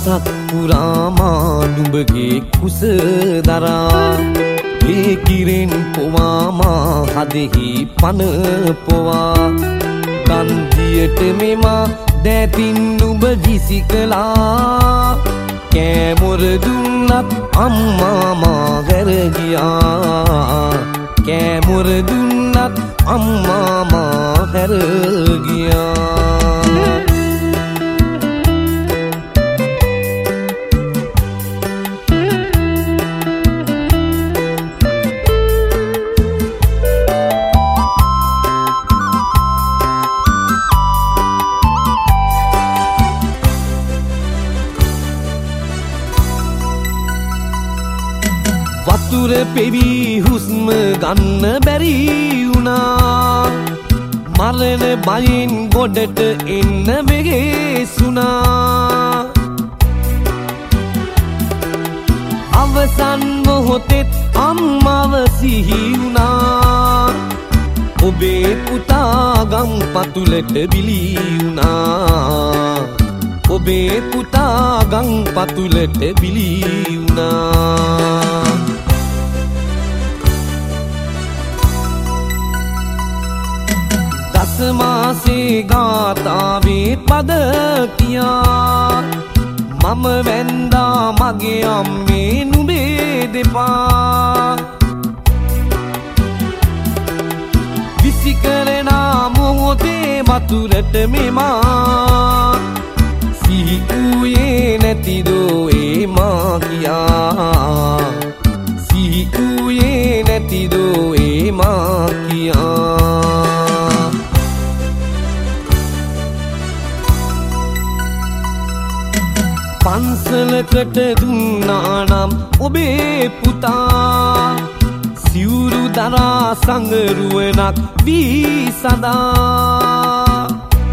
දවසක් පුරාමා නුඹගේ කුස දරා ඒ කිරෙන් පොවාමා හදෙහි පන පොවා කන්දියට මෙමා දැතින් නුඹ විසි කළා කෑමොර දුන්නත් අම්මා මා හැර ගියා කෑමොර දුන්නත් අම්මා මා හැර ගියා වතුර පෙවි හුස්ම ගන්න බැරි වුණා මරණ බයෙන් ගොඩට එන්න වෙහෙසුණා අවසන් මොහොතෙත් අම්මව සිහි වුණා ඔබේ පුතා ගම් පතුලට බිලි වුණා ඔබේ පුතා ගම් පතුලට බිලි වුණා මාසේ ගාතාවේ පද කියා මම වැන්දා මගේ අම්මේ නුඹේ දෙපා විසි කරන මොහොතේ වතුරට මෙමා සිහි වූයේ නැතිදෝ ඒ මා කියා සිහි වූයේ නැතිදෝ ඒ මා කියා පන්සලකට දුන්නා නම් ඔබේ පුතා සිවුරු දරා සංගරුවනක් වී සදා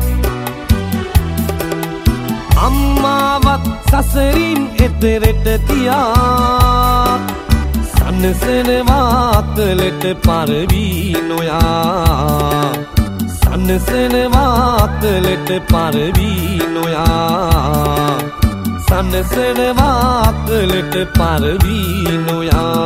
අම්මාවත් සසරින් එතරට තියා සනසනවා කලට පරවී නොයා සනසනවා කලට පරවී නොයා සනසනවා කලට පරවී නොයා